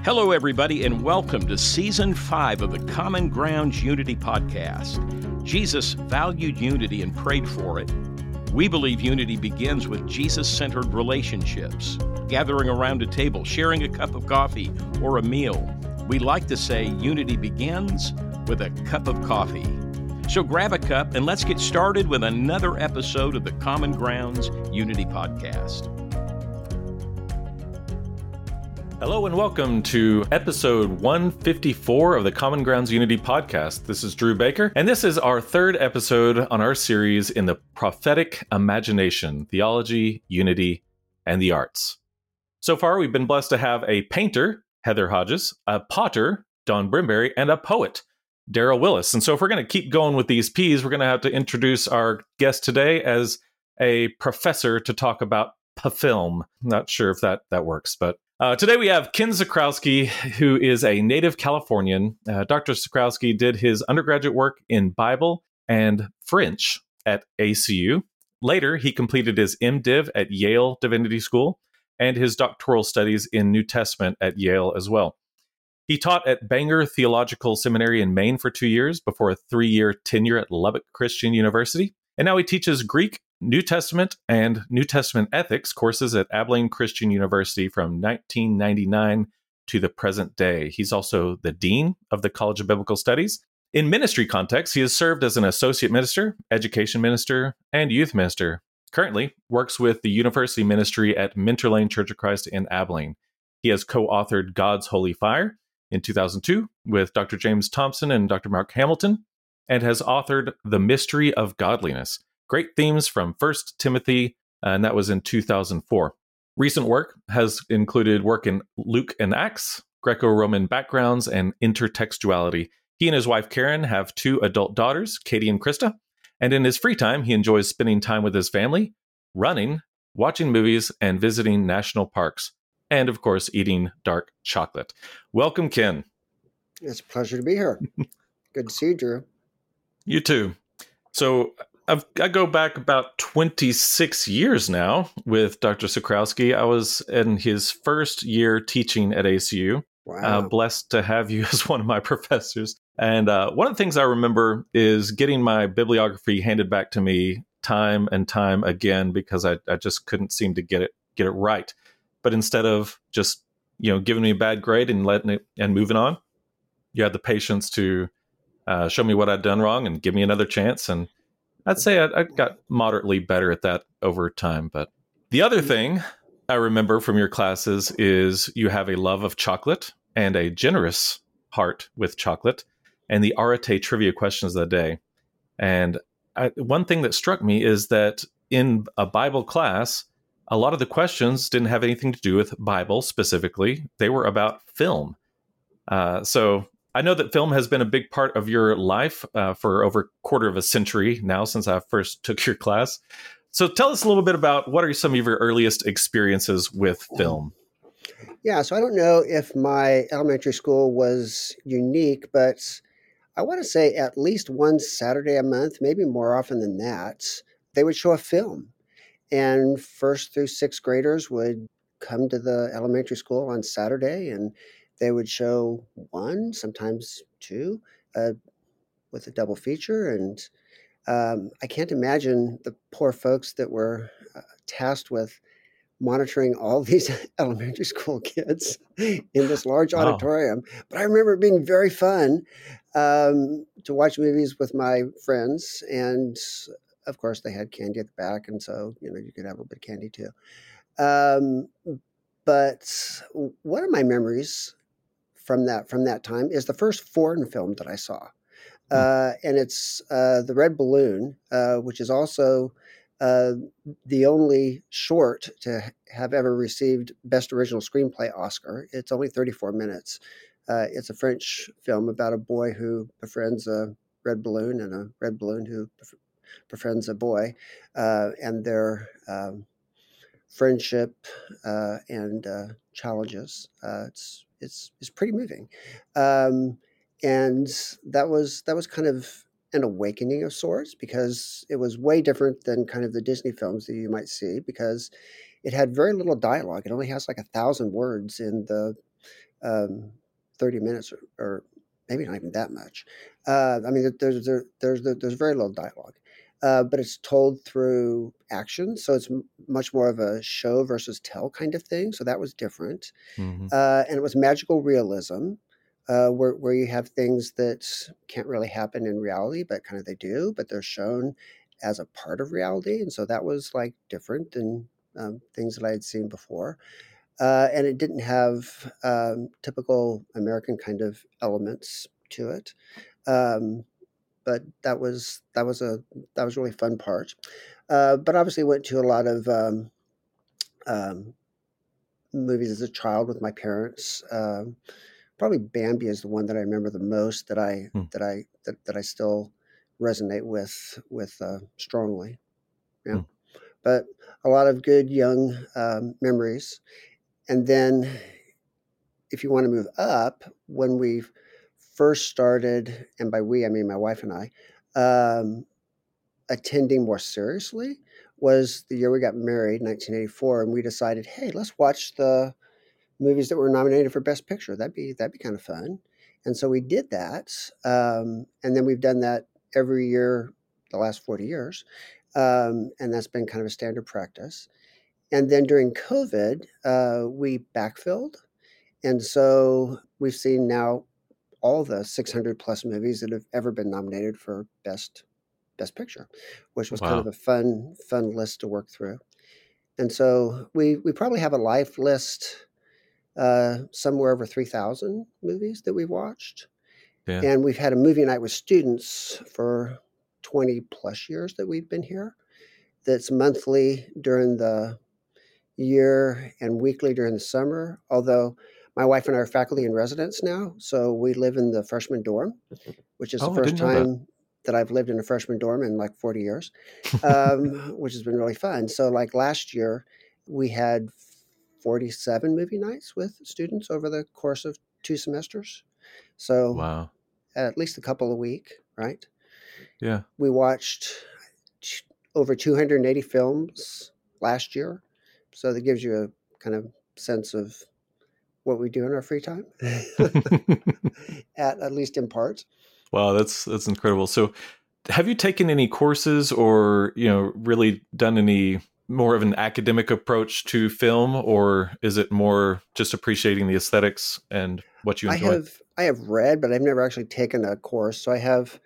Hello, everybody, and welcome to Season 5 of the Common Grounds Unity Podcast. Jesus valued unity and prayed for it. We believe unity begins with Jesus-centered relationships, gathering around a table, sharing a cup of coffee or a meal. We like to say unity begins with a cup of coffee. So grab a cup and let's get started with another episode of the Common Grounds Unity Podcast. Hello and welcome to episode 154 of the Common Grounds Unity Podcast. This is Drew Baker, and this is our third episode on our series in the prophetic imagination, theology, unity, and the arts. So far, we've been blessed to have a painter, Heather Hodges, a potter, Don Brimberry, and a poet, Daryl Willis. And so if we're going to keep going with these P's, we're going to have to introduce our guest today as a professor to talk about film. Not sure if that works, but today we have Ken Zakrowski, who is a native Californian. Dr. Zakrowski did his undergraduate work in Bible and French at ACU. Later, he completed his MDiv at Yale Divinity School and his doctoral studies in New Testament at Yale as well. He taught at Bangor Theological Seminary in Maine for 2 years before a 3-year tenure at Lubbock Christian University. And now he teaches Greek, New Testament, and New Testament ethics courses at Abilene Christian University from 1999 to the present day. He's also the Dean of the College of Biblical Studies. In ministry context, he has served as an associate minister, education minister, and youth minister. Currently works with the university ministry at Minter Lane Church of Christ in Abilene. He has co-authored God's Holy Fire in 2002 with Dr. James Thompson and Dr. Mark Hamilton, and has authored The Mystery of Godliness. Great themes from 1 Timothy, and that was in 2004. Recent work has included work in Luke and Acts, Greco-Roman backgrounds, and intertextuality. He and his wife Karen have 2 adult daughters, Katie and Krista, and in his free time, he enjoys spending time with his family, running, watching movies, and visiting national parks, and of course, eating dark chocolate. Welcome, Ken. It's a pleasure to be here. Good to see you, Drew. You too. So I go back about 26 years now with Dr. Zakrowski. I was in his first year teaching at ACU. Wow. Blessed to have you as one of my professors. And one of the things I remember is getting my bibliography handed back to me time and time again because I just couldn't seem to get it right. But instead of just giving me a bad grade and letting it and moving on, you had the patience to show me what I'd done wrong and give me another chance. And I'd say I got moderately better at that over time. But the other thing I remember from your classes is you have a love of chocolate and a generous heart with chocolate and the Arete trivia questions of the day. And one thing that struck me is that in a Bible class, a lot of the questions didn't have anything to do with Bible specifically. They were about film. So I know that film has been a big part of your life for over a quarter of a century now since I first took your class. So tell us a little bit about what are some of your earliest experiences with film? Yeah, so I don't know if my elementary school was unique, but I want to say at least one Saturday a month, maybe more often than that, they would show a film. And 1st through 6th graders would come to the elementary school on Saturday, and they would show 1, sometimes 2, with a double feature. And I can't imagine the poor folks that were tasked with monitoring all these elementary school kids in this large auditorium. But I remember it being very fun to watch movies with my friends. And of course, they had candy at the back. And so, you could have a little bit of candy too. But one of my memories from that time is the first foreign film that I saw. And it's The Red Balloon, which is also the only short to have ever received Best Original Screenplay Oscar. It's only 34 minutes. It's a French film about a boy who befriends a red balloon and a red balloon who befriends a boy, and their friendship and challenges. It's pretty moving. And that was kind of an awakening of sorts, because it was way different than kind of the Disney films that you might see, because it had very little dialogue. It only has like 1,000 words in the um, 30 minutes or maybe not even that much. I mean, there's very little dialogue, but it's told through action. So it's much more of a show versus tell kind of thing. So that was different. Hmm. And it was magical realism, where you have things that can't really happen in reality, but kind of they do, but they're shown as a part of reality. And so that was like different than things that I had seen before. And it didn't have typical American kind of elements to it. Um, but that was a really fun part. But obviously went to a lot of um, movies as a child with my parents. Probably Bambi is the one that I remember the most that I still resonate with strongly. Yeah, Hmm. but a lot of good young memories. And then if you want to move up, when we first started, and by we I mean my wife and I, attending more seriously was the year we got married, 1984, and we decided, hey, let's watch the movies that were nominated for Best Picture. That'd be kind of fun. And so we did that, and then we've done that every year the last 40 years, and that's been kind of a standard practice. And then during COVID, we backfilled, and so we've seen now all the 600 plus movies that have ever been nominated for Best Picture, which was kind of Wow. a fun list to work through. And so we probably have a life list somewhere over 3,000 movies that we've watched. Yeah. And we've had a movie night with students for 20 plus years that we've been here. That's monthly during the year and weekly during the summer. Although my wife and I are faculty in residence now, so we live in the freshman dorm, which is the Oh, I first didn't know that. time that I've lived in a freshman dorm in like 40 years, which has been really fun. So, like last year, we had 47 movie nights with students over the course of 2 semesters. So, Wow. at least a couple a week, right? Yeah. We watched over 280 films last year. So, that gives you a kind of sense of what we do in our free time, at least in part. Wow, that's incredible. So, have you taken any courses or, really done any more of an academic approach to film, or is it more just appreciating the aesthetics and what you enjoy? I have read, but I've never actually taken a course. So I have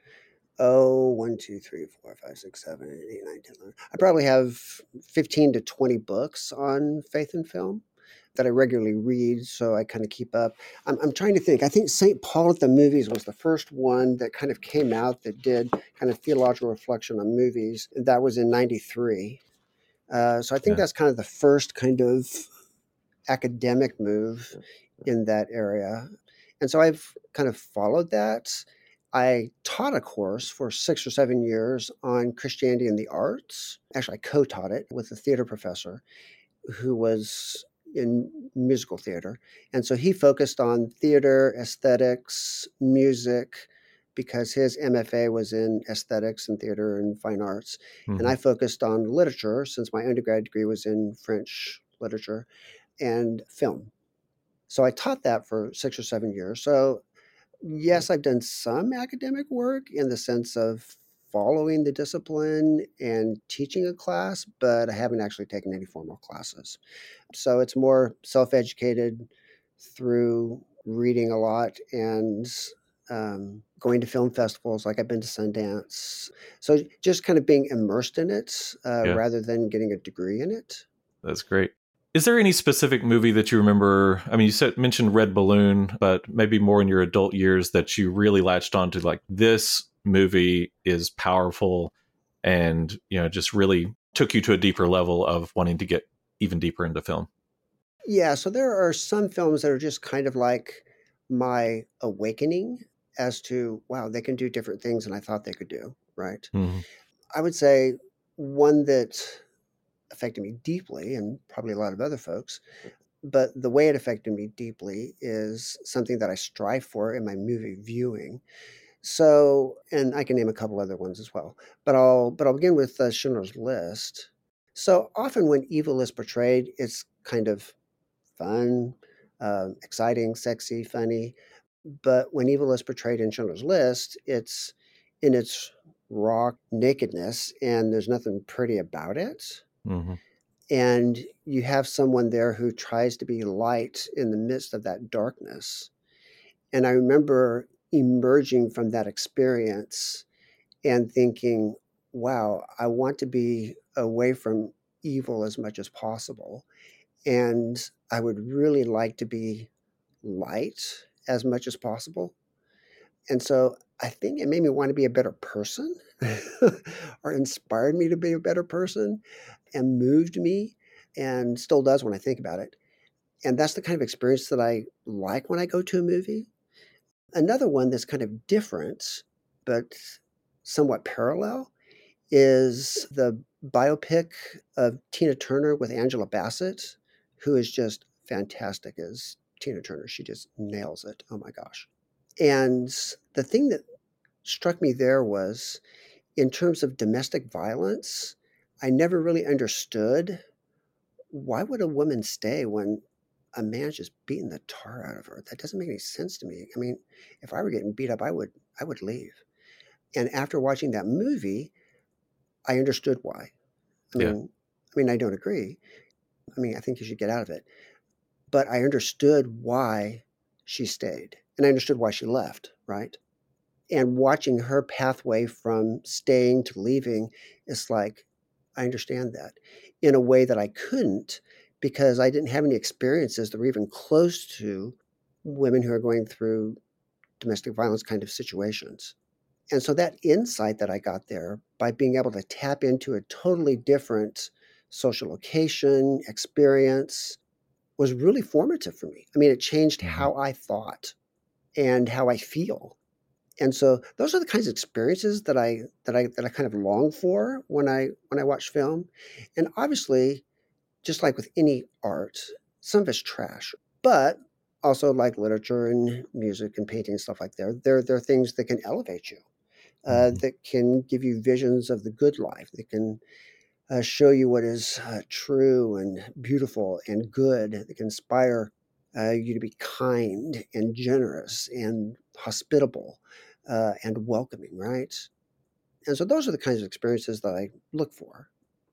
1, 2, 3, 4, 5, 6, 7, 8, 9, 10, 11. I probably have 15 to 20 books on faith and film that I regularly read, so I kind of keep up. I'm trying to think. I think St. Paul at the Movies was the first one that kind of came out that did kind of theological reflection on movies. That was in '93. So I think Yeah. that's kind of the first kind of academic move in that area. And so I've kind of followed that. I taught a course for 6 or 7 years on Christianity and the arts. Actually, I co taught it with a theater professor who was in musical theater. And so he focused on theater, aesthetics, music, because his MFA was in aesthetics and theater and fine arts. And Hmm. I focused on literature since my undergrad degree was in French literature and film. So I taught that for 6 or 7 years. So, yes, I've done some academic work in the sense of following the discipline and teaching a class, but I haven't actually taken any formal classes. So it's more self educated through reading a lot and going to film festivals, like I've been to Sundance. So just kind of being immersed in it Yeah, rather than getting a degree in it. that's great. Is there any specific movie that you remember? I mean, you mentioned Red Balloon, but maybe more in your adult years that you really latched onto, like this movie is powerful and, just really took you to a deeper level of wanting to get even deeper into film. Yeah, so there are some films that are just kind of like my awakening as to, wow, they can do different things than I thought they could do, right? Hmm. I would say one that affected me deeply, and probably a lot of other folks, but the way it affected me deeply is something that I strive for in my movie viewing. So, and I can name a couple other ones as well, but I'll begin with Schindler's List. So often when evil is portrayed, it's kind of fun. exciting, sexy, funny. But when evil is portrayed in Schindler's List, it's in its raw nakedness, and there's nothing pretty about it. Hmm. And you have someone there who tries to be light in the midst of that darkness. And I remember emerging from that experience and thinking, wow, I want to be away from evil as much as possible. And I would really like to be light as much as possible. And so I think it made me want to be a better person or inspired me to be a better person and moved me and still does when I think about it. And that's the kind of experience that I like when I go to a movie. Another one that's kind of different, but somewhat parallel, is the biopic of Tina Turner with Angela Bassett, who is just fantastic as Tina Turner. She just nails it. Oh my gosh. And the thing that struck me there was, in terms of domestic violence, I never really understood, why would a woman stay when a man's just beating the tar out of her? That doesn't make any sense to me. I mean, if I were getting beat up, I would leave. And after watching that movie, I understood why. I Yeah. mean, I don't agree. I mean, I think you should get out of it. But I understood why she stayed, and I understood why she left, right? And watching her pathway from staying to leaving is like, I understand that in a way that I couldn't, because I didn't have any experiences that were even close to women who are going through domestic violence kind of situations. And so that insight that I got there by being able to tap into a totally different social location, experience, was really formative for me. I mean, it changed Hmm. how I thought and how I feel. And so those are the kinds of experiences that I kind of long for when I watch film. And obviously, just like with any art, some of it's trash, but also like literature and music and painting and stuff like that, there are things that can elevate you, Hmm. that can give you visions of the good life, that can show you what is true and beautiful and good, that can inspire you to be kind and generous and hospitable and welcoming, right? And so those are the kinds of experiences that I look for.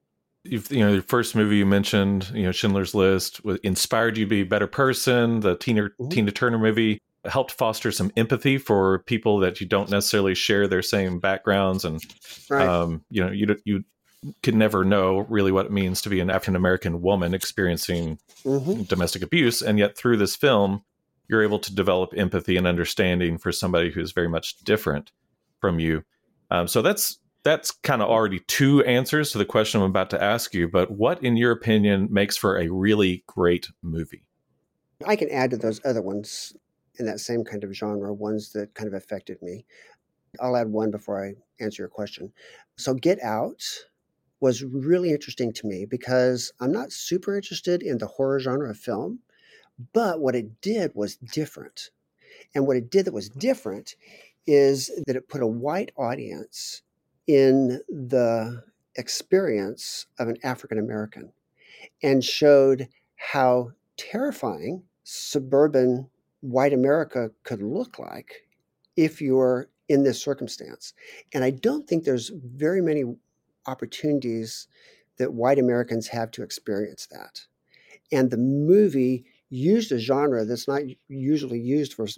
Your first movie you mentioned, Schindler's List, inspired you to be a better person. The Mhm. Tina Turner movie helped foster some empathy for people that you don't necessarily share their same backgrounds, and Right. you could never know really what it means to be an African American woman experiencing Hmm. domestic abuse, and yet through this film, you're able to develop empathy and understanding for somebody who's very much different from you. So that's kind of already two answers to the question I'm about to ask you. But what, in your opinion, makes for a really great movie? I can add to those other ones in that same kind of genre, ones that kind of affected me. I'll add one before I answer your question. So, Get Out was really interesting to me because I'm not super interested in the horror genre of film, but what it did was different. And what it did that was different is that it put a white audience in the experience of an African American and showed how terrifying suburban white America could look like if you're in this circumstance. And I don't think there's very many opportunities that white Americans have to experience that. And the movie used a genre that's not usually used for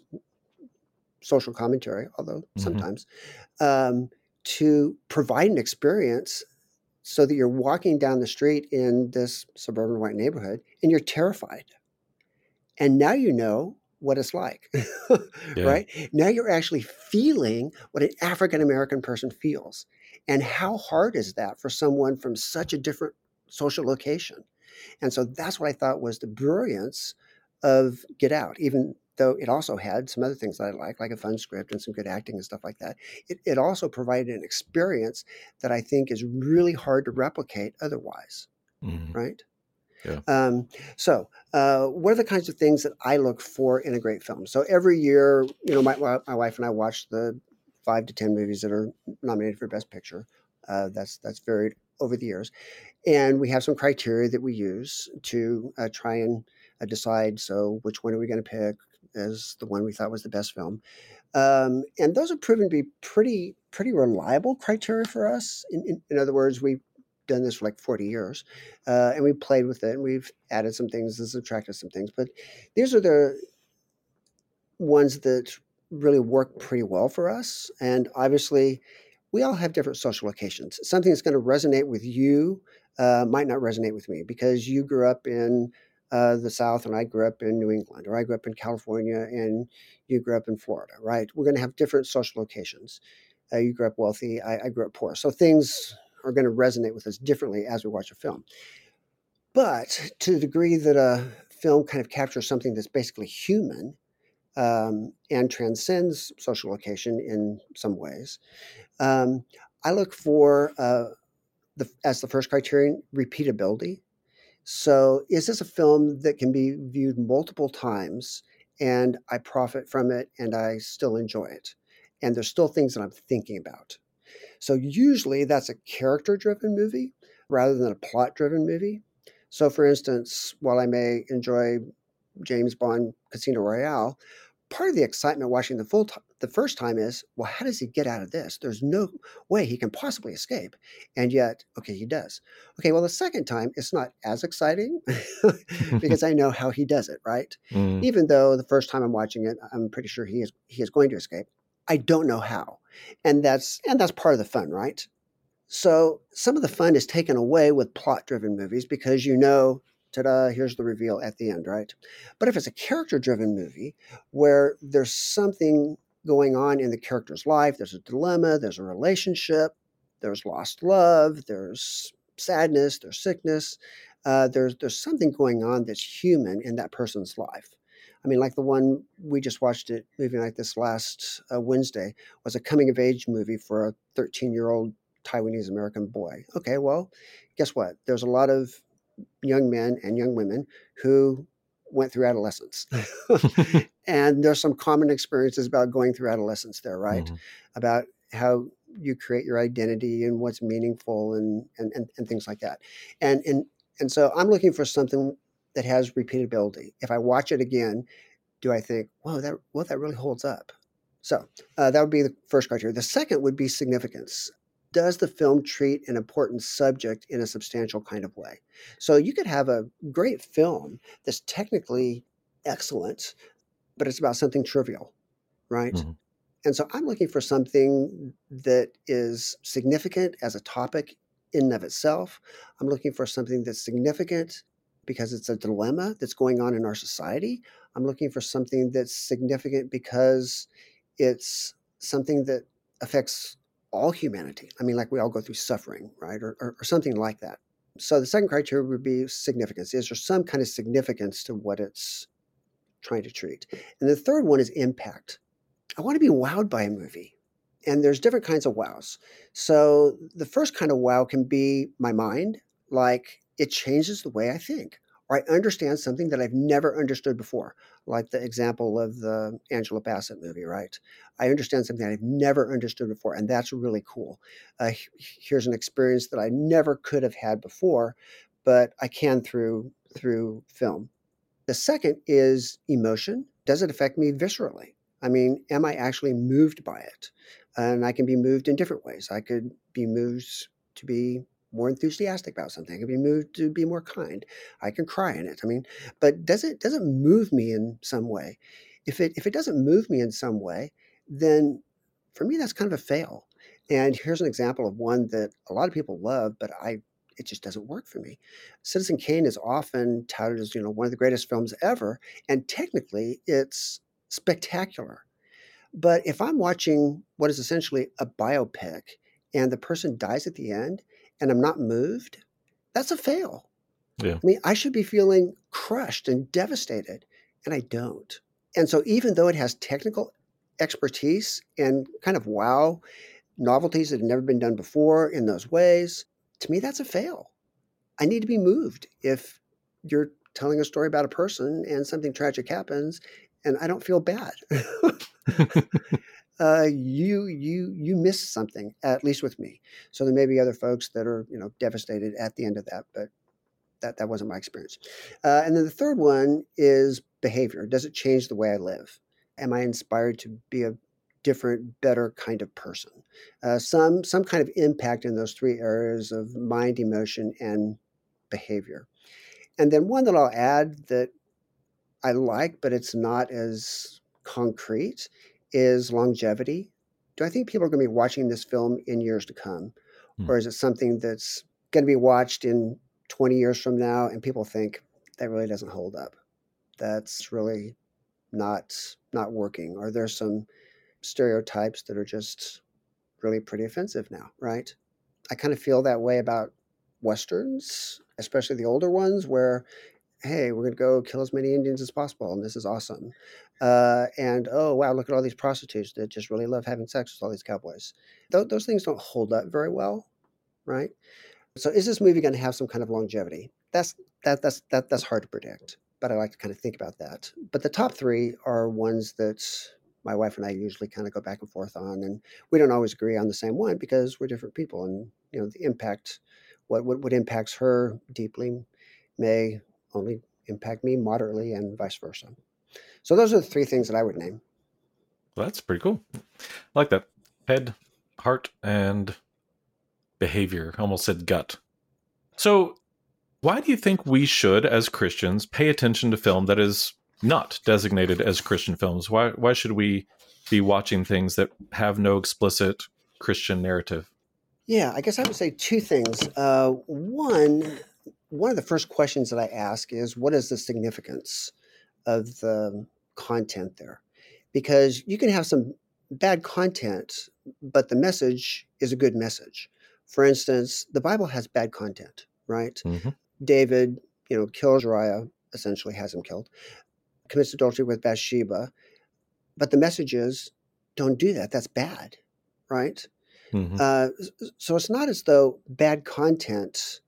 social commentary, although Hmm. sometimes, um, to provide an experience so that you're walking down the street in this suburban white neighborhood and you're terrified. And now you know what it's like, Yeah. right? Now you're actually feeling what an African American person feels. And how hard is that for someone from such a different social location? And so that's what I thought was the brilliance of Get Out, even though it also had some other things that I like a fun script and some good acting and stuff like that. It also provided an experience that I think is really hard to replicate otherwise, Hmm. right? Yeah. Um, so, what are the kinds of things that I look for in a great film? So every year, my wife and I watch the 5 to 10 movies that are nominated for Best Picture. That's very over the years. And we have some criteria that we use to try and decide, so which one are we going to pick as the one we thought was the best film. And those have proven to be pretty reliable criteria for us. In other words, we've done this for like 40 years, and we played with it, and we've added some things and subtracted some things. But these are the ones that really work pretty well for us. And obviously, we all have different social locations. Something that's going to resonate with you might not resonate with me because you grew up in the South and I grew up in New England, or I grew up in California and you grew up in Florida, right? We're going to have different social locations. You grew up wealthy, I grew up poor. So things are going to resonate with us differently as we watch a film. But to the degree that a film kind of captures something that's basically human and transcends social location in some ways, I look for, as the first criterion, repeatability. So is this a film that can be viewed multiple times and I profit from it and I still enjoy it? And there's still things that I'm thinking about. So usually that's a character-driven movie rather than a plot-driven movie. So for instance, while I may enjoy James Bond Casino Royale, part of the excitement watching the first time is, well, how does he get out of this? There's no way he can possibly escape. And yet, okay, he does. Okay, well, the second time, it's not as exciting because I know how he does it, right? Mm. Even though the first time I'm watching it, I'm pretty sure he is going to escape. I don't know how. And that's part of the fun, right? So some of the fun is taken away with plot-driven movies because ta-da, here's the reveal at the end, right? But if it's a character-driven movie where there's something going on in the character's life, there's a dilemma, there's a relationship, there's lost love, there's sadness, there's sickness, there's something going on that's human in that person's life. I mean, like the one we just watched it, movie like this last Wednesday, was a coming-of-age movie for a 13-year-old Taiwanese American boy. Okay, well, guess what? There's a lot of young men and young women who went through adolescence. And there's some common experiences about going through adolescence there, right? Mm-hmm. About how you create your identity and what's meaningful and things like that. And so I'm looking for something that has repeatability. If I watch it again, do I think, whoa, that really holds up? So that would be the first criteria. The second would be significance. Does the film treat an important subject in a substantial kind of way? So you could have a great film that's technically excellent, but it's about something trivial, right? Mm-hmm. And so I'm looking for something that is significant as a topic in and of itself. I'm looking for something that's significant because it's a dilemma that's going on in our society. I'm looking for something that's significant because it's something that affects all humanity. I mean, like we all go through suffering, right? Or something like that. So the second criteria would be significance. Is there some kind of significance to what it's trying to treat? And the third one is impact. I want to be wowed by a movie. And there's different kinds of wows. So the first kind of wow can be my mind, like it changes the way I think, or I understand something that I've never understood before, like the example of the Angela Bassett movie, right? I understand something I've never understood before, and that's really cool. Here's an experience that I never could have had before, but I can through film. The second is emotion. Does it affect me viscerally? I mean, am I actually moved by it? And I can be moved in different ways. I could be moved to be more enthusiastic about something. I can be moved to be more kind. I can cry in it. I mean, but does it move me in some way? If it doesn't move me in some way, then for me that's kind of a fail. And here's an example of one that a lot of people love, but it just doesn't work for me. Citizen Kane is often touted as one of the greatest films ever, and technically it's spectacular. But if I'm watching what is essentially a biopic and the person dies at the end and I'm not moved, that's a fail. Yeah. I mean, I should be feeling crushed and devastated, and I don't. And so even though it has technical expertise and kind of wow novelties that have never been done before in those ways, to me, that's a fail. I need to be moved. If you're telling a story about a person and something tragic happens and I don't feel bad. you missed something, at least with me. So there may be other folks that are devastated at the end of that, but that wasn't my experience. And then the third one is behavior. Does it change the way I live? Am I inspired to be a different, better kind of person? Some kind of impact in those three areas of mind, emotion, and behavior. And then one that I'll add that I like, but it's not as concrete, is longevity. Do I think people are going to be watching this film in years to come? Hmm. Or is it something that's going to be watched in 20 years from now and people think that really doesn't hold up? That's really not working. Or there's some stereotypes that are just really pretty offensive now, right? I kind of feel that way about Westerns, especially the older ones, where hey, we're going to go kill as many Indians as possible, and this is awesome. And oh, wow, look at all these prostitutes that just really love having sex with all these cowboys. Those things don't hold up very well, right? So, is this movie going to have some kind of longevity? That's hard to predict, but I like to kind of think about that. But the top three are ones that my wife and I usually kind of go back and forth on, and we don't always agree on the same one because we're different people, and the impact, what impacts her deeply, may only impact me moderately, and vice versa. So those are the three things that I would name. Well, that's pretty cool. I like that. Head, heart, and behavior. I almost said gut. So why do you think we should, as Christians, pay attention to film that is not designated as Christian films? Why should we be watching things that have no explicit Christian narrative? Yeah, I guess I would say two things. One of the first questions that I ask is, what is the significance of the content there? Because you can have some bad content, but the message is a good message. For instance, the Bible has bad content, right? Mm-hmm. David, kills Uriah, essentially has him killed, commits adultery with Bathsheba, but the message is, don't do that. That's bad, right? Mm-hmm. So it's not as though bad content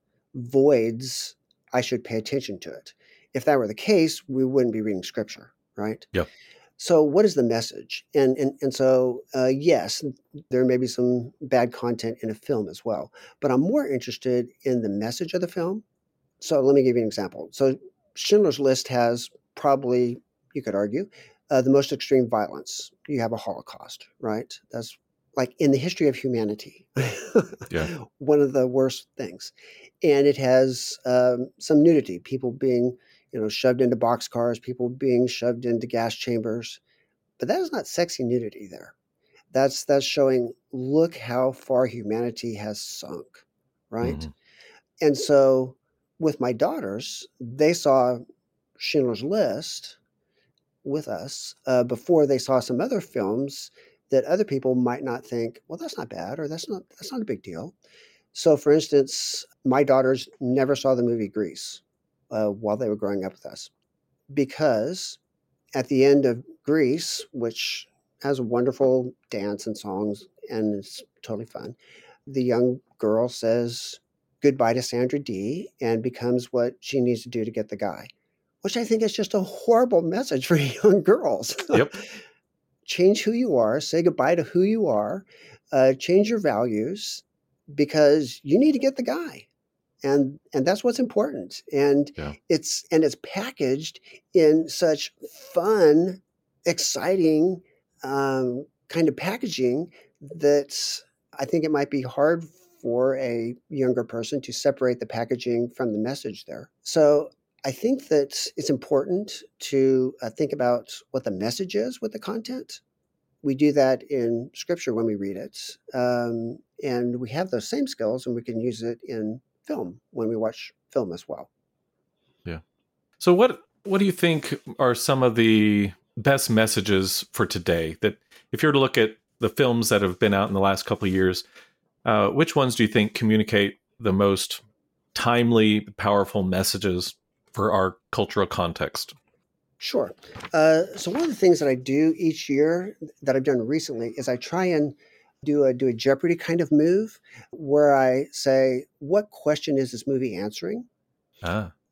voids I should pay attention to it. If that were the case, we wouldn't be reading scripture, right? Yep. So what is the message? And so yes, there may be some bad content in a film as well, but I'm more interested in the message of the film. So let me give you an example. So Schindler's List has probably, you could argue, the most extreme violence. You have a Holocaust, right? That's like in the history of humanity, Yeah. one of the worst things. And it has some nudity, people being, shoved into boxcars, people being shoved into gas chambers. But that is not sexy nudity there. That's showing, look how far humanity has sunk, right? Mm-hmm. And so with my daughters, they saw Schindler's List with us before they saw some other films that other people might not think, well, that's not bad, or that's not a big deal. So, for instance, my daughters never saw the movie Grease while they were growing up with us, because at the end of Grease, which has a wonderful dance and songs and it's totally fun, the young girl says goodbye to Sandra Dee and becomes what she needs to do to get the guy, which I think is just a horrible message for young girls. Yep. Change who you are, say goodbye to who you are, change your values, because you need to get the guy. And that's what's important. And Yeah. it's packaged in such fun, exciting kind of packaging that I think it might be hard for a younger person to separate the packaging from the message there. So I think that it's important to think about what the message is with the content. We do that in scripture when we read it. And we have those same skills, and we can use it in film when we watch film as well. Yeah. So what do you think are some of the best messages for today? That if you were to look at the films that have been out in the last couple of years, which ones do you think communicate the most timely, powerful messages for our cultural context? Sure. So one of the things that I do each year that I've done recently is I try and do a Jeopardy kind of move where I say, what question is this movie answering?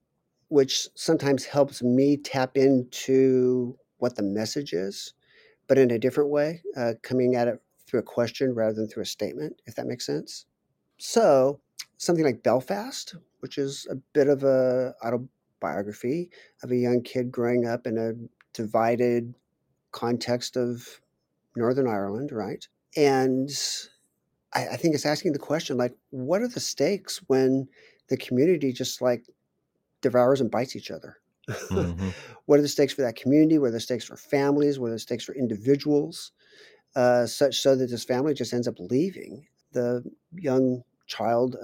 Which sometimes helps me tap into what the message is. but in a different way, coming at it through a question rather than through a statement, if that makes sense. So something like Belfast, which is a bit of a autobiography of a young kid growing up in a divided context of Northern Ireland, right? And I think it's asking the question, like, what are the stakes when the community just like devours and bites each other? Hmm. What are the stakes for that community? What are the stakes for families? What are the stakes for individuals? Such so that this family just ends up leaving. The young child,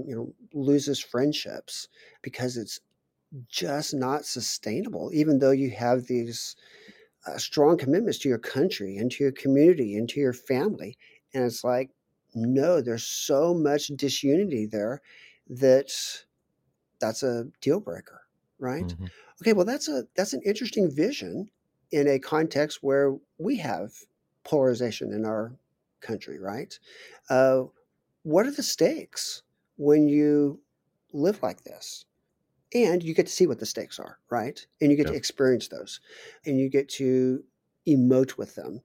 loses friendships because it's just not sustainable, even though you have these strong commitments to your country and to your community and to your family. And it's like, no, there's so much disunity there that that's a deal breaker, right? Hmm. Okay, well, that's an interesting vision in a context where we have polarization in our country, right? Uh, what are the stakes when you live like this? And you get to see what the stakes are, right? And you get Yeah. to experience those, and you get to emote with them.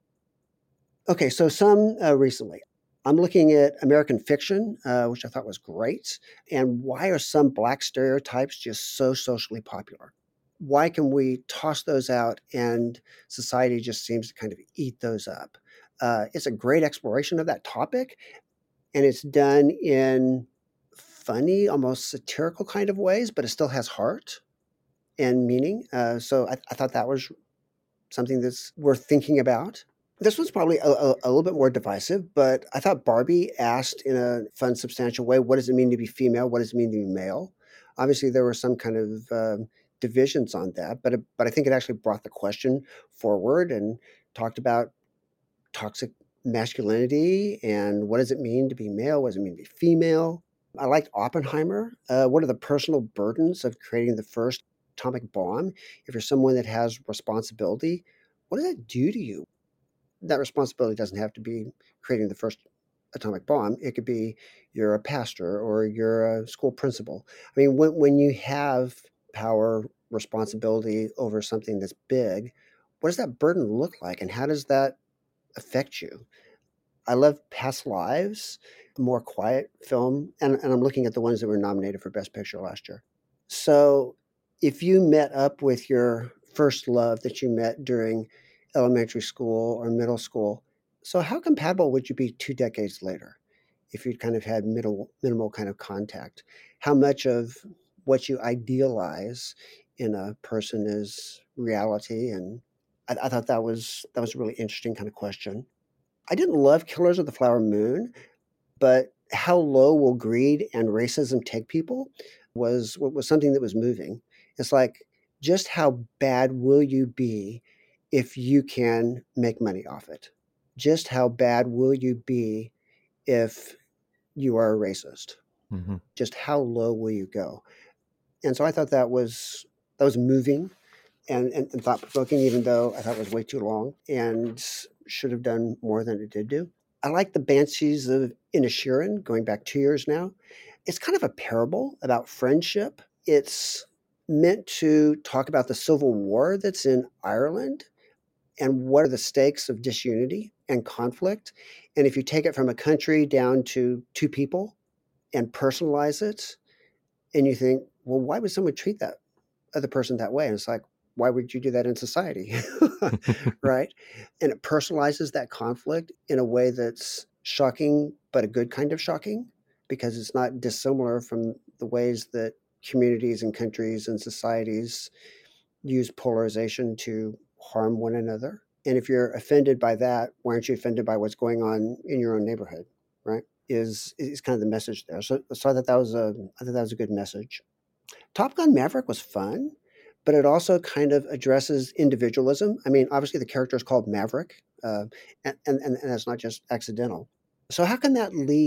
Okay, so some recently. I'm looking at American Fiction, which I thought was great. And why are some Black stereotypes just so socially popular? Why can we toss those out and society just seems to kind of eat those up? It's a great exploration of that topic, and it's done in funny, almost satirical kind of ways, but it still has heart and meaning. So I thought that was something that's worth thinking about. This one's probably a little bit more divisive, but I thought Barbie asked in a fun, substantial way, what does it mean to be female? What does it mean to be male? Obviously, there were some kind of divisions on that, but I think it actually brought the question forward and talked about toxic masculinity and what does it mean to be male? What does it mean to be female? I liked Oppenheimer. What are the personal burdens of creating the first atomic bomb? If you're someone that has responsibility, what does that do to you? That responsibility doesn't have to be creating the first atomic bomb. It could be you're a pastor or you're a school principal. I mean, when you have power, responsibility over something that's big, what does that burden look like? And how does that affect you? I love Past Lives, a more quiet film, and I'm looking at the ones that were nominated for Best Picture last year. So, if you met up with your first love that you met during elementary school or middle school, so how compatible would you be 2 decades later if you'd kind of had minimal kind of contact? How much of what you idealize in a person is reality? And I thought that was a really interesting kind of question. I didn't love Killers of the Flower Moon, but how low will greed and racism take people was something that was moving. It's like, just how bad will you be if you can make money off it? Just how bad will you be if you are a racist? Hmm. Just how low will you go? And so I thought that was moving and thought provoking, even though I thought it was way too long and should have done more than it did do. I like the Banshees of Inisherin, going back 2 years now. It's kind of a parable about friendship. It's meant to talk about the civil war that's in Ireland and what are the stakes of disunity and conflict. And if you take it from a country down to two people and personalize it, and you think, well, why would someone treat that other person that way? And it's like, why would you do that in society? Right? And it personalizes that conflict in a way that's shocking, but a good kind of shocking, because it's not dissimilar from the ways that communities and countries and societies use polarization to harm one another. And if you're offended by that, why aren't you offended by what's going on in your own neighborhood? Right? Is kind of the message there. So I thought that was a good message. Top Gun Maverick was fun, but it also kind of addresses individualism. I mean, obviously the character is called Maverick, and that's not just accidental. So how can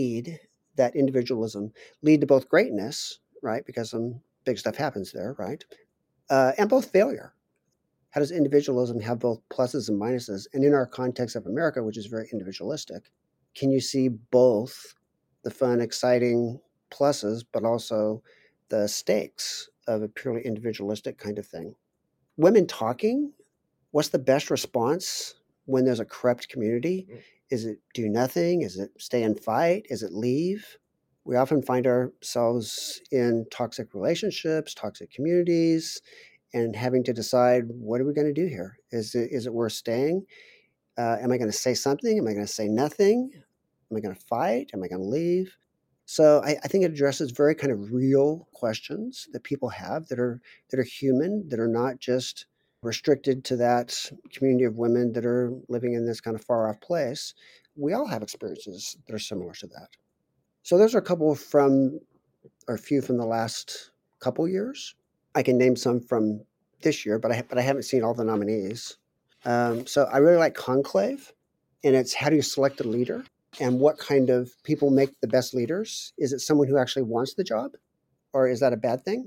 that individualism lead to both greatness, right? Because some big stuff happens there, right? And both failure. How does individualism have both pluses and minuses? And in our context of America, which is very individualistic, can you see both the fun, exciting pluses, but also the stakes of a purely individualistic kind of thing? Women talking, what's the best response when there's a corrupt community? Is it do nothing? Is it stay and fight? Is it leave? We often find ourselves in toxic relationships, toxic communities, and having to decide, what are we going to do here? Is it worth staying? Am I going to say something? Am I going to say nothing? Am I going to fight? Am I going to leave? So I think it addresses very kind of real questions that people have that are human, that are not just restricted to that community of women that are living in this kind of far off place. We all have experiences that are similar to that. So those are a few from the last couple years. I can name some from this year, but I haven't seen all the nominees. So I really like Conclave, and it's how do you select a leader and what kind of people make the best leaders? Is it someone who actually wants the job, or is that a bad thing?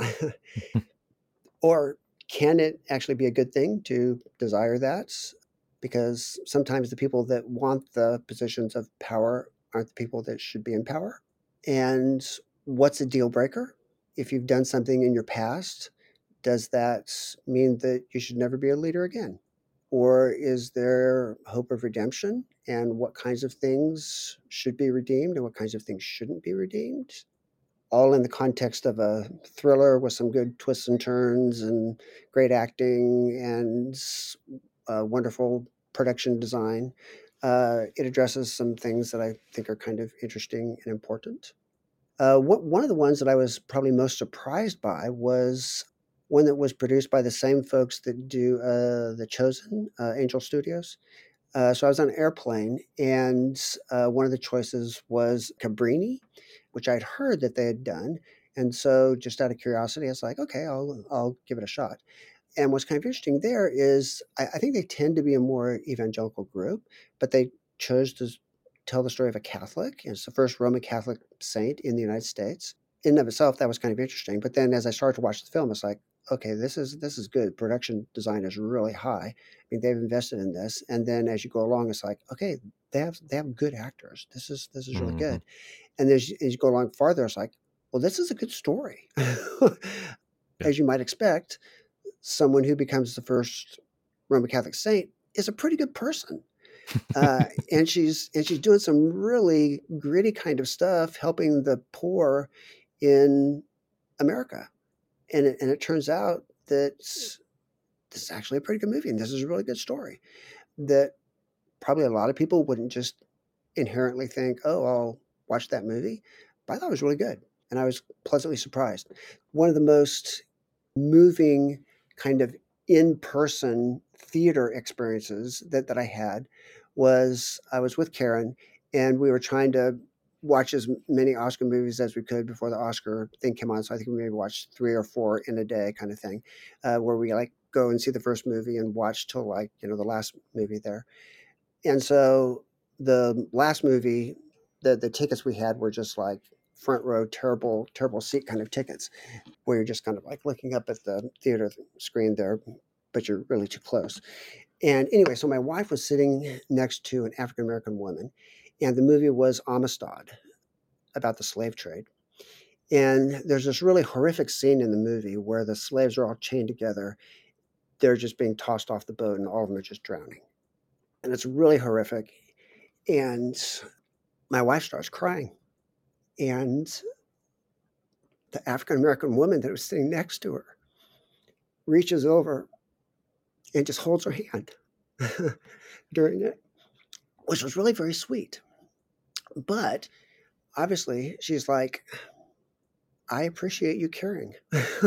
Or can it actually be a good thing to desire that? Because sometimes the people that want the positions of power aren't the people that should be in power. And what's a deal breaker? If you've done something in your past, does that mean that you should never be a leader again? Or is there hope of redemption? And what kinds of things should be redeemed and what kinds of things shouldn't be redeemed? All in the context of a thriller with some good twists and turns and great acting and wonderful production design. It addresses some things that I think are kind of interesting and important. One of the ones that I was probably most surprised by was one that was produced by the same folks that do The Chosen, Angel Studios. So I was on an airplane, and one of the choices was Cabrini, which I'd heard that they had done. And so just out of curiosity, I was like, okay, I'll give it a shot. And what's kind of interesting there is I think they tend to be a more evangelical group, but they chose to tell the story of a Catholic. And it's the first Roman Catholic saint in the United States. In and of itself, that was kind of interesting. But then as I started to watch the film, it's like, okay, this is good. Production design is really high. I mean, they've invested in this. And then as you go along, it's like, okay, they have good actors. This is really good. And as you go along farther, it's like, well, this is a good story. As you might expect, someone who becomes the first Roman Catholic saint is a pretty good person. And she's doing some really gritty kind of stuff, helping the poor in America. And it turns out that this is actually a pretty good movie, and this is a really good story that probably a lot of people wouldn't just inherently think, oh, I'll watch that movie. But I thought it was really good, and I was pleasantly surprised. One of the most moving kind of in-person theater experiences that I had was I was with Karen, and we were trying to watch as many Oscar movies as we could before the Oscar thing came on. So I think we maybe watched 3 or 4 in a day kind of thing, where we like go and see the first movie and watch till like, the last movie there. And so the last movie, the tickets we had were just like front row, terrible seat kind of tickets, where you're just kind of like looking up at the theater screen there, but you're really too close. And anyway, so my wife was sitting next to an African-American woman, and the movie was Amistad, about the slave trade. And there's this really horrific scene in the movie where the slaves are all chained together. They're just being tossed off the boat, and all of them are just drowning. And it's really horrific. And my wife starts crying. And the African-American woman that was sitting next to her reaches over and just holds her hand during it, which was really very sweet. But obviously, she's like, I appreciate you caring.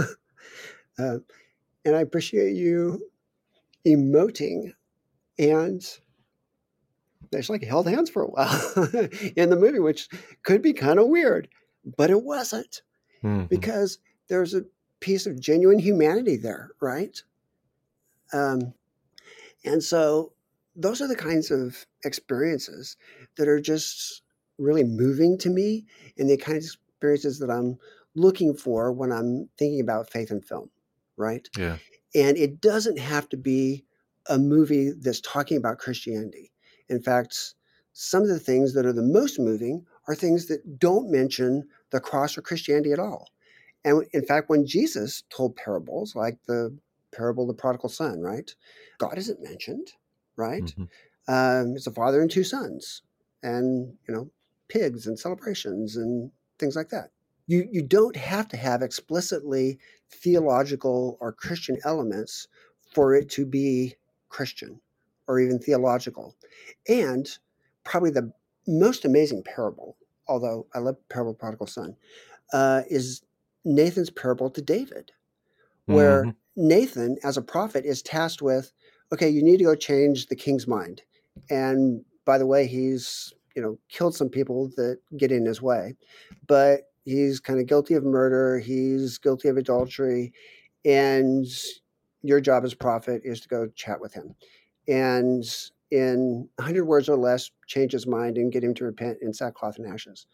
And I appreciate you emoting. And they just like held hands for a while in the movie, which could be kind of weird, but it wasn't, because there's a piece of genuine humanity there, right? And so those are the kinds of experiences that are just really moving to me, and the kinds of experiences that I'm looking for when I'm thinking about faith in film, right? Yeah. And it doesn't have to be a movie that's talking about Christianity. In fact, some of the things that are the most moving are things that don't mention the cross or Christianity at all. And in fact, when Jesus told parables, like the parable of the prodigal son, right? God isn't mentioned. right? Hmm. It's a father and two sons, and pigs and celebrations and things like that. You don't have to have explicitly theological or Christian elements for it to be Christian or even theological. And probably the most amazing parable, although I love parable of the prodigal son, is Nathan's parable to David, where Hmm. Nathan, as a prophet, is tasked with, okay, you need to go change the king's mind. And by the way, he's killed some people that get in his way, but he's kind of guilty of murder. He's guilty of adultery, and your job as prophet is to go chat with him, and in 100 words or less, change his mind and get him to repent in sackcloth and ashes.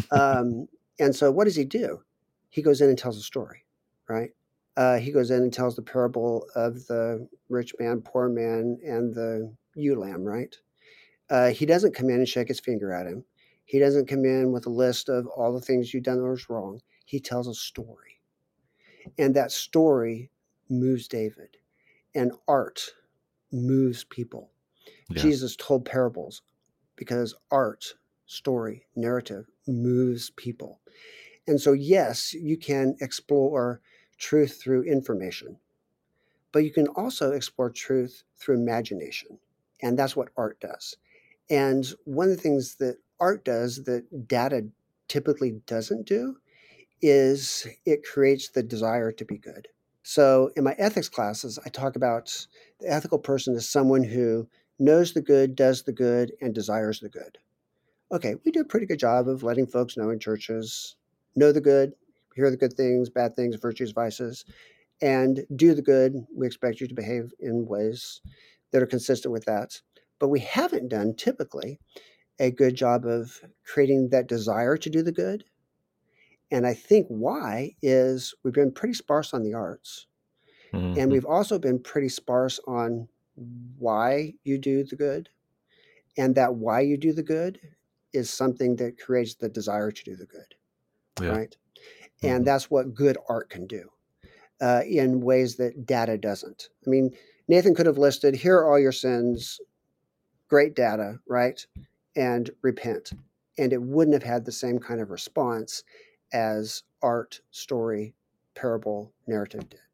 And so, what does he do? He goes in and tells a story, right? He goes in and tells the parable of the rich man, poor man, and the ewe lamb, right? He doesn't come in and shake his finger at him. He doesn't come in with a list of all the things you've done that was wrong. He tells a story. And that story moves David. And art moves people. Yeah. Jesus told parables because art, story, narrative moves people. And so, yes, you can explore truth through information, but you can also explore truth through imagination. And that's what art does. And one of the things that art does that data typically doesn't do is it creates the desire to be good. So in my ethics classes, I talk about the ethical person as someone who knows the good, does the good, and desires the good. Okay, we do a pretty good job of letting folks know in churches, know the good, hear the good things, bad things, virtues, vices, and do the good. We expect you to behave in ways that are consistent with that. But we haven't done typically a good job of creating that desire to do the good. And I think why is we've been pretty sparse on the arts. And Hmm. we've also been pretty sparse on why you do the good. And that why you do the good is something that creates the desire to do the good, Yeah. right? And Hmm. that's what good art can do in ways that data doesn't. I mean, Nathan could have listed, here are all your sins, great data, right? And repent. And it wouldn't have had the same kind of response as art, story, parable, narrative did.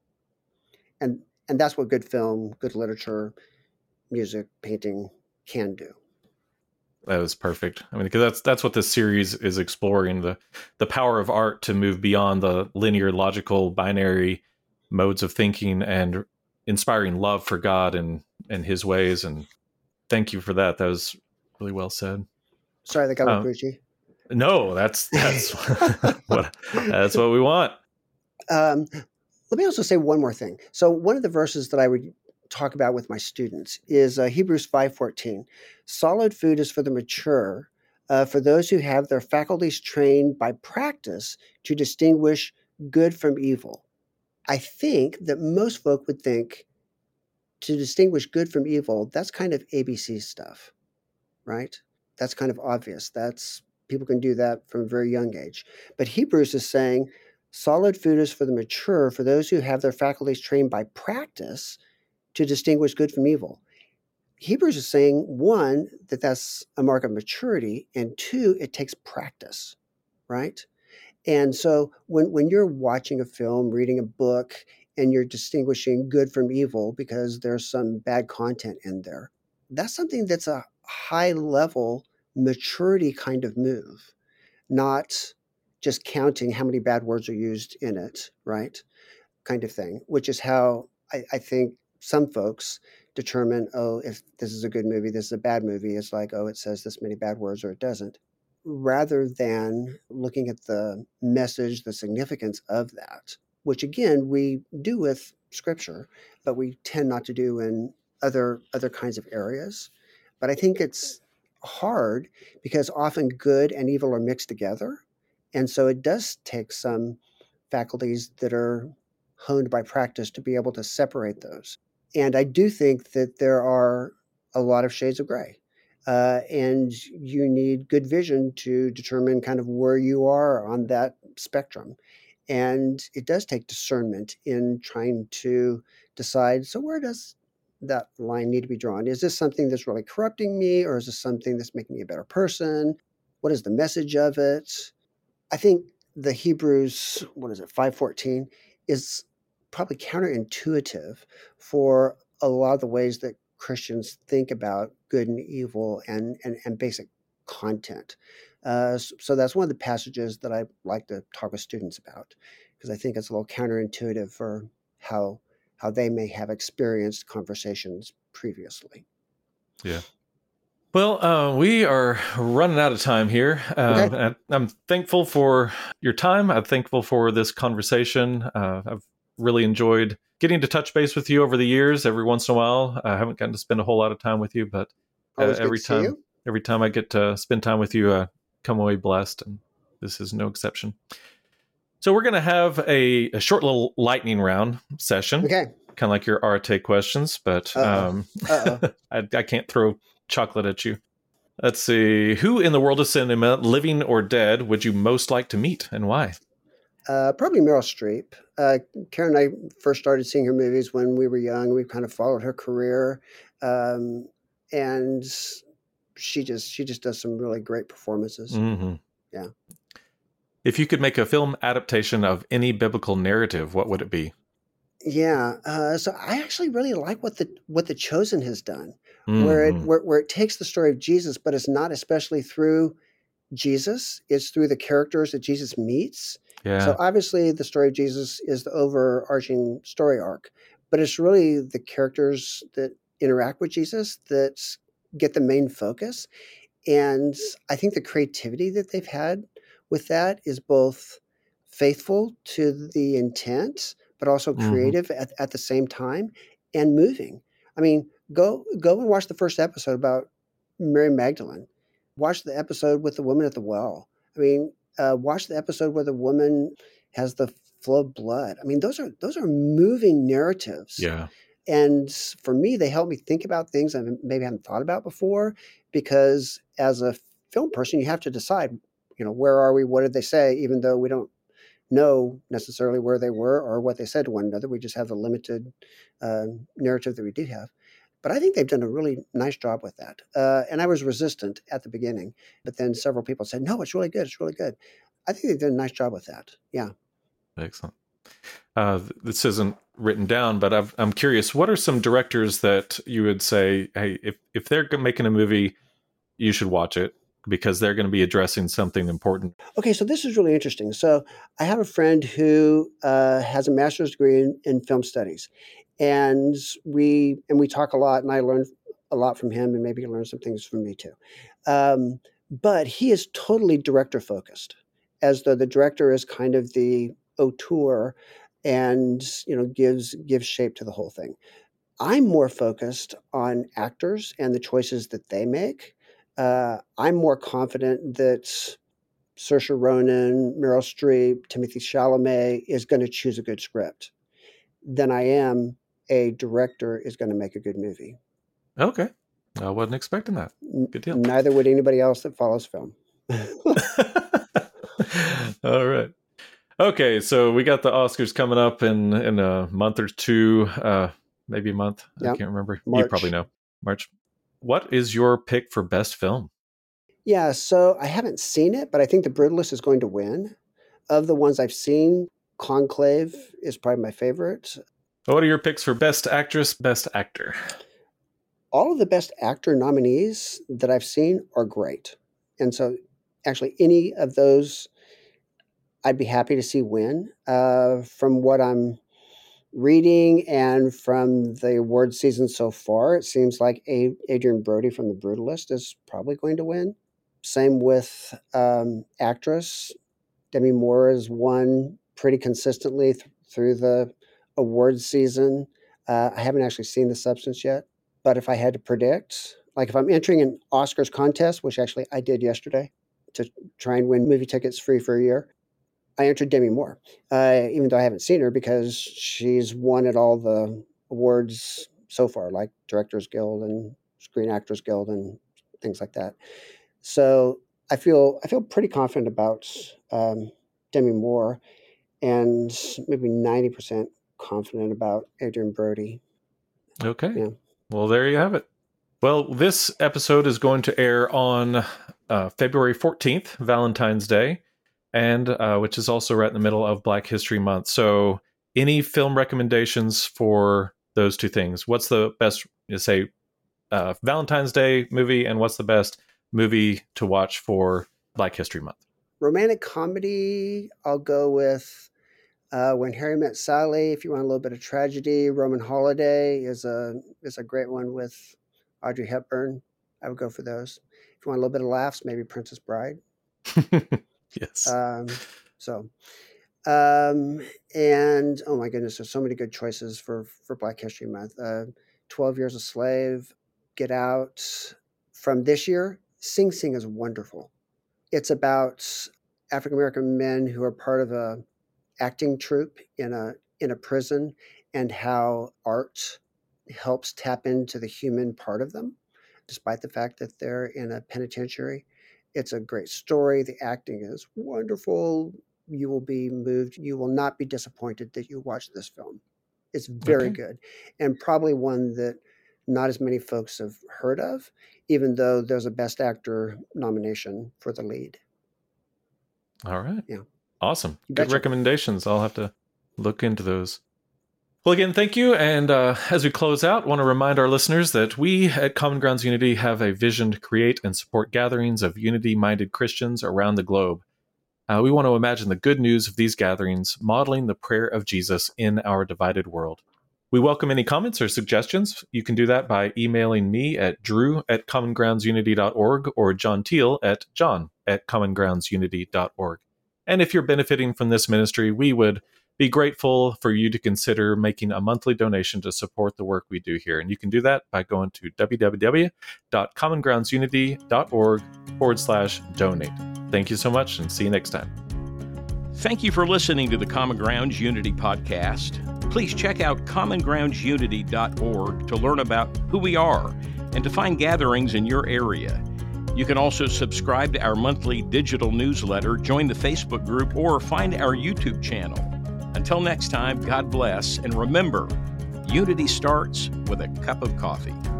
And and that's what good film, good literature, music, painting can do. That was perfect. I mean, because that's what this series is exploring, the power of art to move beyond the linear, logical, binary modes of thinking and inspiring love for God and His ways. And thank you for that. That was really well said. Sorry, that got a little Um, preachy. no, that's what we want. um, Let me also say one more thing. So one of the verses that I would talk about with my students is Hebrews 5:14. Solid food is for the mature, for those who have their faculties trained by practice to distinguish good from evil. I think that most folk would think to distinguish good from evil, that's kind of ABC stuff, right? That's kind of obvious. That's people can do that from a very young age. But Hebrews is saying solid food is for the mature, for those who have their faculties trained by practice to distinguish good from evil. Hebrews is saying, one, that that's a mark of maturity, and two, it takes practice, right? And so when you're watching a film, reading a book, and you're distinguishing good from evil because there's some bad content in there, that's something that's a high level maturity kind of move, not just counting how many bad words are used in it, right? Kind of thing, which is how I think some folks determine, oh, if this is a good movie, this is a bad movie. It's like, oh, it says this many bad words or it doesn't, rather than looking at the message, the significance of that, which again, we do with scripture, but we tend not to do in other kinds of areas. But I think it's hard because often good and evil are mixed together. And so it does take some faculties that are honed by practice to be able to separate those. And I do think that there are a lot of shades of gray. And you need good vision to determine kind of where you are on that spectrum. And it does take discernment in trying to decide, so where does that line need to be drawn? Is this something that's really corrupting me, or is this something that's making me a better person? What is the message of it? I think the Hebrews, 5:14, is probably counterintuitive for a lot of the ways that Christians think about good and evil and basic content. So that's one of the passages that I like to talk with students about, because I think it's a little counterintuitive for how they may have experienced conversations previously. Yeah. Well, we are running out of time here. Okay. I'm thankful for your time. I'm thankful for this conversation. I've really enjoyed getting to touch base with you over the years. Every once in a while, I haven't gotten to spend a whole lot of time with you, but Always good to see you. every time I get to spend time with you, I come away blessed, and this is no exception. So we're going to have a short little lightning round session. Okay. Kind of like your Arte questions, but I can't throw chocolate at you. Let's see. Who in the world of cinema, living or dead, would you most like to meet, and why? Probably Meryl Streep. Karen and I first started seeing her movies when we were young. We kind of followed her career, and she just does some really great performances. Mm-hmm. Yeah. If you could make a film adaptation of any biblical narrative, what would it be? Yeah. So I actually really like what the Chosen has done, Mm-hmm. where it takes the story of Jesus, but it's not especially through Jesus. It's through the characters that Jesus meets. Yeah. So obviously the story of Jesus is the overarching story arc, but it's really the characters that interact with Jesus that get the main focus. And I think the creativity that they've had with that is both faithful to the intent, but also creative at the same time, and moving. I mean, go and watch the first episode about Mary Magdalene. Watch the episode with the woman at the well. I mean, watch the episode where the woman has the flow of blood. I mean, those are moving narratives. Yeah. And for me, they help me think about things I maybe haven't thought about before, because as a film person, you have to decide, where are we? What did they say? Even though we don't know necessarily where they were or what they said to one another. We just have the limited narrative that we do have. But I think they've done a really nice job with that. And I was resistant at the beginning, but then several people said, no, it's really good. It's really good. I think they've done a nice job with that. Yeah. Excellent. This isn't written down, but I'm curious, what are some directors that you would say, hey, if they're making a movie, you should watch it because they're going to be addressing something important? Okay, so this is really interesting. So I have a friend who has a master's degree in film studies, and we talk a lot, and I learn a lot from him, and maybe he learns some things from me too. But he is totally director focused, as though the director is kind of the auteur and gives shape to the whole thing. I'm more focused on actors and the choices that they make. I'm more confident that Saoirse Ronan, Meryl Streep, Timothée Chalamet is going to choose a good script than I am a director is going to make a good movie. Okay. I wasn't expecting that. Good deal. Neither would anybody else that follows film. All right. Okay, so we got the Oscars coming up in a month or two, maybe a month. Yep. I can't remember. March. You probably know. March. What is your pick for best film? Yeah, so I haven't seen it, but I think The Brutalist is going to win. Of the ones I've seen, Conclave is probably my favorite. What are your picks for best actress, best actor? All of the best actor nominees that I've seen are great. And so actually any of those I'd be happy to see win. From what I'm reading and from the award season so far, it seems like Adrian Brody from The Brutalist is probably going to win. Same with actress. Demi Moore has won pretty consistently through the awards season. I haven't actually seen The Substance yet, but if I had to predict, like if I'm entering an Oscars contest, which actually I did yesterday to try and win movie tickets free for a year, I entered Demi Moore, even though I haven't seen her, because she's won at all the awards so far, like Directors Guild and Screen Actors Guild and things like that. So I feel pretty confident about Demi Moore, and maybe 90% confident about Adrian Brody. Okay. Yeah. Well, there you have it. Well, this episode is going to air on February 14th, Valentine's Day, and which is also right in the middle of Black History Month. So any film recommendations for those two things? What's the best, say, Valentine's Day movie, and what's the best movie to watch for Black History Month? Romantic comedy, I'll go with When Harry Met Sally. If you want a little bit of tragedy, Roman Holiday is a great one with Audrey Hepburn. I would go for those. If you want a little bit of laughs, maybe Princess Bride. Yes. And oh my goodness, there's so many good choices for Black History Month. 12 Years a Slave, Get Out. From this year, Sing Sing is wonderful. It's about African American men who are part of a acting troupe in a prison, and how art helps tap into the human part of them, despite the fact that they're in a penitentiary. It's a great story. The acting is wonderful. You will be moved. You will not be disappointed that you watch this film. It's very good, and probably one that not as many folks have heard of, even though there's a Best Actor nomination for the lead. All right. Yeah. Awesome. Good recommendations. I'll have to look into those. Well, again, thank you. And as we close out, I want to remind our listeners that we at Common Grounds Unity have a vision to create and support gatherings of unity-minded Christians around the globe. We want to imagine the good news of these gatherings, modeling the prayer of Jesus in our divided world. We welcome any comments or suggestions. You can do that by emailing me at drew@commongroundsunity.org or John Teal at john@commongroundsunity.org. And if you're benefiting from this ministry, we would be grateful for you to consider making a monthly donation to support the work we do here. And you can do that by going to www.commongroundsunity.org/donate. Thank you so much, and see you next time. Thank you for listening to the Common Grounds Unity podcast. Please check out commongroundsunity.org to learn about who we are and to find gatherings in your area. You can also subscribe to our monthly digital newsletter, join the Facebook group, or find our YouTube channel. Until next time, God bless, and remember, unity starts with a cup of coffee.